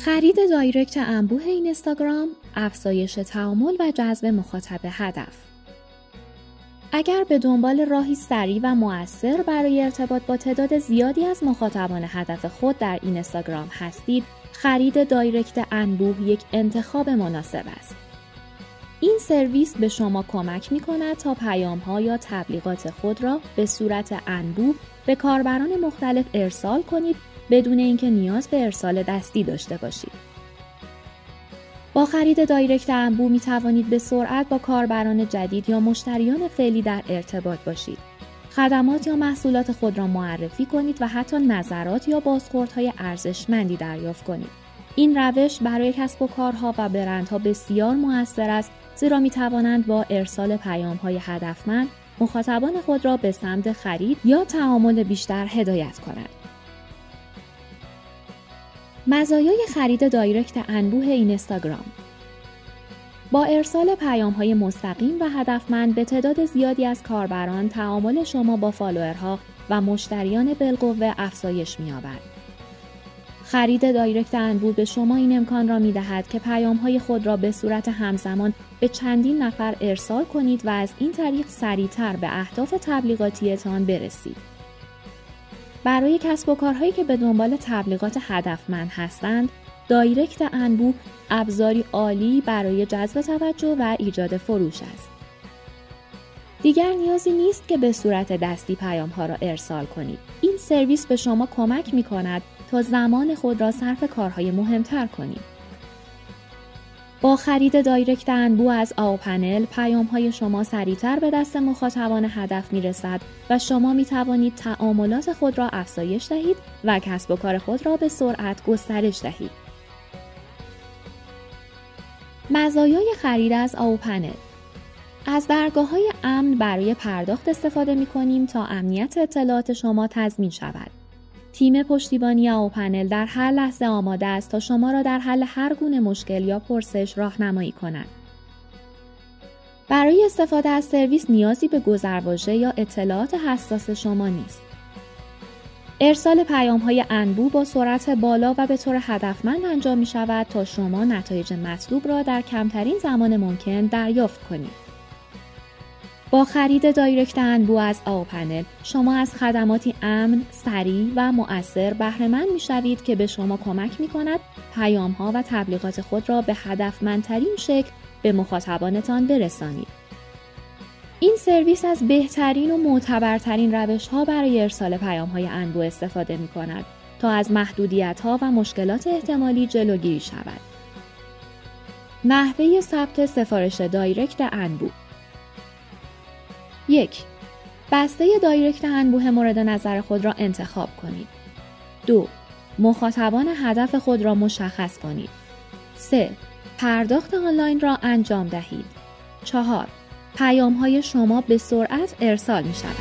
خرید دایرکت انبوه اینستاگرام، افزایش تعامل و جذب مخاطب هدف. اگر به دنبال راهی سریع و مؤثر برای ارتباط با تعداد زیادی از مخاطبان هدف خود در اینستاگرام هستید، خرید دایرکت انبوه یک انتخاب مناسب است. این سرویس به شما کمک می‌کند تا پیام‌ها یا تبلیغات خود را به صورت انبوه به کاربران مختلف ارسال کنید بدون اینکه نیاز به ارسال دستی داشته باشید. با خرید دایرکت انبوه می توانید به سرعت با کاربران جدید یا مشتریان فعلی در ارتباط باشید. خدمات یا محصولات خود را معرفی کنید و حتی نظرات یا بازخوردهای ارزشمندی دریافت کنید. این روش برای کسب و کارها و برندها بسیار مؤثر است، زیرا می توانند با ارسال پیام‌های هدفمند مخاطبان خود را به سمت خرید یا تعامل بیشتر هدایت کنند. مزایای خرید دایرکت انبوه اینستاگرام: با ارسال پیام‌های مستقیم و هدفمند به تعداد زیادی از کاربران، تعامل شما با فالوورها و مشتریان بالقوه افزایش می‌یابد. خرید دایرکت انبوه به شما این امکان را می‌دهد که پیام‌های خود را به صورت همزمان به چندین نفر ارسال کنید و از این طریق سریع‌تر به اهداف تبلیغاتی‌تان برسید. برای کسب و کارهایی که به دنبال تبلیغات هدفمند هستند، دایرکت انبوه ابزاری عالی برای جذب توجه و ایجاد فروش است. دیگر نیازی نیست که به صورت دستی پیام‌ها را ارسال کنید. این سرویس به شما کمک می‌کند تا زمان خود را صرف کارهای مهمتر کنید. با خرید دایرکت انبوه از آوپنل، پیام‌های شما سریعتر به دست مخاطبان هدف می‌رسد و شما می‌توانید تعاملات خود را افزایش دهید و کسب و کار خود را به سرعت گسترش دهید. مزایای خرید از آوپنل: از درگاه‌های امن برای پرداخت استفاده می‌کنیم تا امنیت اطلاعات شما تضمین شود. تیم پشتیبانی آوپنل در هر لحظه آماده است تا شما را در حل هر گونه مشکل یا پرسش راهنمایی کند. برای استفاده از سرویس نیازی به گذرواژه یا اطلاعات حساس شما نیست. ارسال پیام‌های انبوه با سرعت بالا و به طور هدفمند انجام می‌شود تا شما نتایج مطلوب را در کمترین زمان ممکن دریافت کنید. با خرید دایرکت انبوه از آوپنل، شما از خدماتی امن، سریع و مؤثر بهره‌مند می‌شوید که به شما کمک می‌کند پیام‌ها و تبلیغات خود را به هدفمندترین شکل به مخاطبانتان برسانید. این سرویس از بهترین و معتبرترین روش‌ها برای ارسال پیام‌های انبوه استفاده می‌کند تا از محدودیت‌ها و مشکلات احتمالی جلوگیری شود. نحوه ثبت سفارش دایرکت انبوه: 1. بسته دایرکت انبوه مورد نظر خود را انتخاب کنید. 2. مخاطبان هدف خود را مشخص کنید. 3. پرداخت آنلاین را انجام دهید. 4. پیام‌های شما به سرعت ارسال می شود.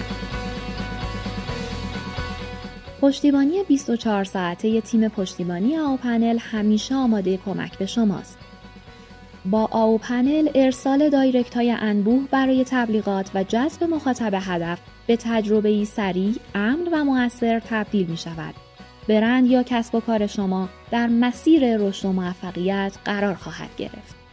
پشتیبانی 24 ساعته تیم پشتیبانی آوپنل همیشه آماده کمک به شماست. با آوپنل ارسال دایرکت‌های انبوه برای تبلیغات و جذب مخاطب هدف به تجربه‌ای سریع، امن و مؤثر تبدیل می‌شود. برند یا کسب و کار شما در مسیر رشد و موفقیت قرار خواهد گرفت.